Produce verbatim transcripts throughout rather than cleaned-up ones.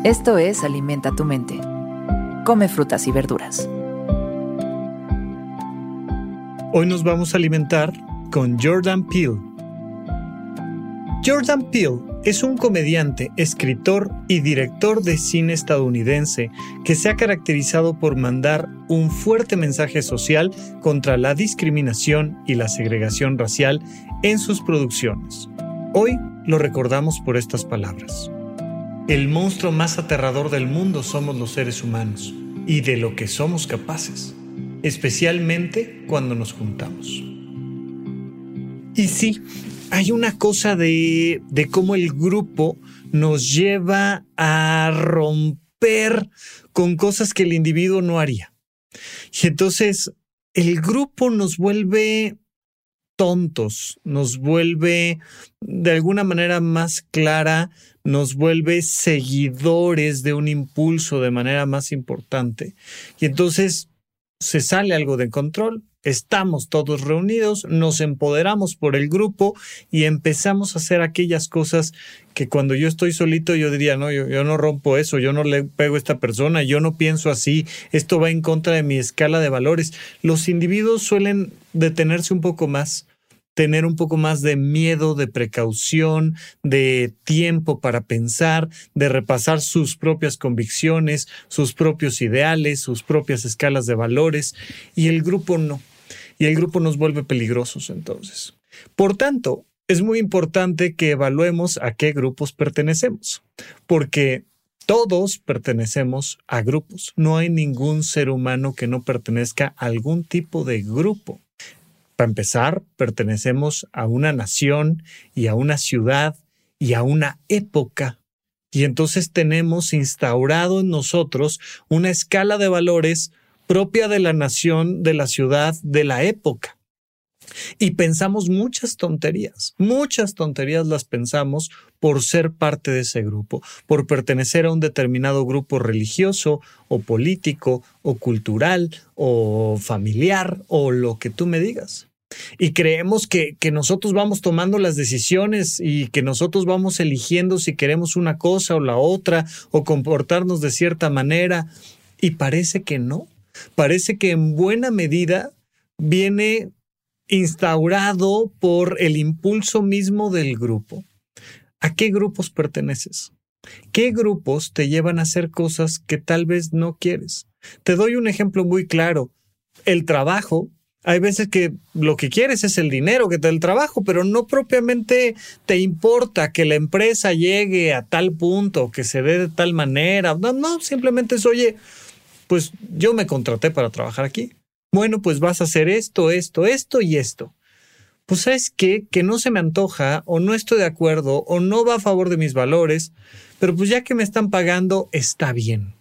Esto es Alimenta tu mente. Come frutas y verduras. Hoy nos vamos a alimentar con Jordan Peele. Jordan Peele es un comediante, escritor y director de cine estadounidense que se ha caracterizado por mandar un fuerte mensaje social contra la discriminación y la segregación racial en sus producciones. Hoy lo recordamos por estas palabras. El monstruo más aterrador del mundo somos los seres humanos y de lo que somos capaces, especialmente cuando nos juntamos. Y sí, hay una cosa de, de cómo el grupo nos lleva a romper con cosas que el individuo no haría. Y entonces el grupo nos vuelve tontos, nos vuelve de alguna manera más clara, nos vuelve seguidores de un impulso de manera más importante. Y entonces se sale algo de control, estamos todos reunidos, nos empoderamos por el grupo y empezamos a hacer aquellas cosas que cuando yo estoy solito yo diría, no, yo, yo no rompo eso, yo no le pego a esta persona, yo no pienso así, esto va en contra de mi escala de valores. Los individuos suelen detenerse un poco más, tener un poco más de miedo, de precaución, de tiempo para pensar, de repasar sus propias convicciones, sus propios ideales, sus propias escalas de valores, y el grupo no. Y el grupo nos vuelve peligrosos entonces. Por tanto, es muy importante que evaluemos a qué grupos pertenecemos, porque todos pertenecemos a grupos. No hay ningún ser humano que no pertenezca a algún tipo de grupo. Para empezar, pertenecemos a una nación y a una ciudad y a una época. Y entonces tenemos instaurado en nosotros una escala de valores propia de la nación, de la ciudad, de la época. Y pensamos muchas tonterías, muchas tonterías las pensamos por ser parte de ese grupo, por pertenecer a un determinado grupo religioso o político o cultural o familiar o lo que tú me digas. Y creemos que, que nosotros vamos tomando las decisiones y que nosotros vamos eligiendo si queremos una cosa o la otra o comportarnos de cierta manera. Y parece que no. Parece que en buena medida viene instaurado por el impulso mismo del grupo. ¿A qué grupos perteneces? ¿Qué grupos te llevan a hacer cosas que tal vez no quieres? Te doy un ejemplo muy claro. El trabajo. Hay veces que lo que quieres es el dinero que te da el trabajo, pero no propiamente te importa que la empresa llegue a tal punto, que se dé de tal manera. No, no, simplemente es, oye, pues yo me contraté para trabajar aquí. Bueno, pues vas a hacer esto, esto, esto y esto. Pues ¿sabes qué? Que no se me antoja o no estoy de acuerdo o no va a favor de mis valores, pero pues ya que me están pagando, está bien.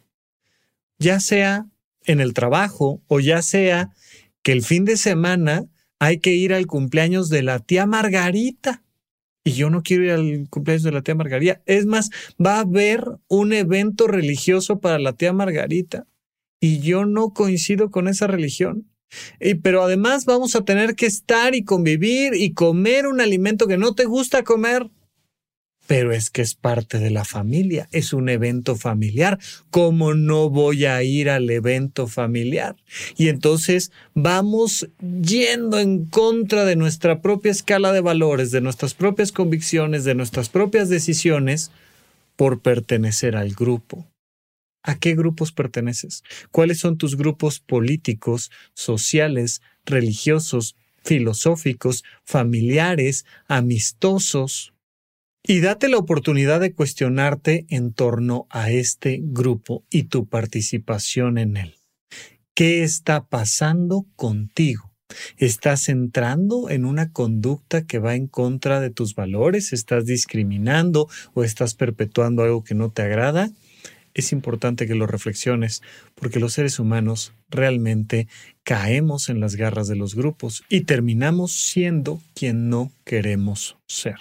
Ya sea en el trabajo o ya sea que el fin de semana hay que ir al cumpleaños de la tía Margarita. Y yo no quiero ir al cumpleaños de la tía Margarita. Es más, va a haber un evento religioso para la tía Margarita. Y yo no coincido con esa religión. Y, pero además vamos a tener que estar y convivir y comer un alimento que no te gusta comer. Pero es que es parte de la familia, es un evento familiar. ¿Cómo no voy a ir al evento familiar? Y entonces vamos yendo en contra de nuestra propia escala de valores, de nuestras propias convicciones, de nuestras propias decisiones por pertenecer al grupo. ¿A qué grupos perteneces? ¿Cuáles son tus grupos políticos, sociales, religiosos, filosóficos, familiares, amistosos? Y date la oportunidad de cuestionarte en torno a este grupo y tu participación en él. ¿Qué está pasando contigo? ¿Estás entrando en una conducta que va en contra de tus valores? ¿Estás discriminando o estás perpetuando algo que no te agrada? Es importante que lo reflexiones, porque los seres humanos realmente caemos en las garras de los grupos y terminamos siendo quien no queremos ser.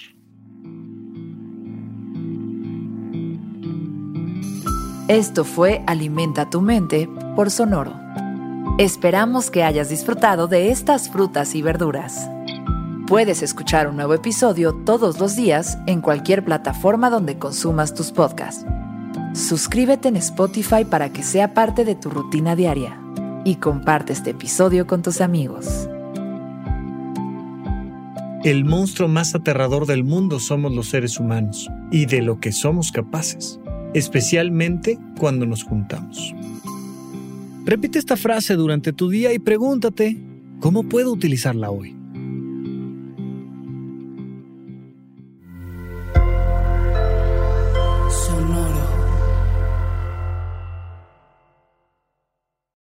Esto fue Alimenta tu mente por Sonoro. Esperamos que hayas disfrutado de estas frutas y verduras. Puedes escuchar un nuevo episodio todos los días en cualquier plataforma donde consumas tus podcasts. Suscríbete en Spotify para que sea parte de tu rutina diaria y comparte este episodio con tus amigos. El monstruo más aterrador del mundo somos los seres humanos y de lo que somos capaces, especialmente cuando nos juntamos. Repite esta frase durante tu día y pregúntate, ¿cómo puedo utilizarla hoy?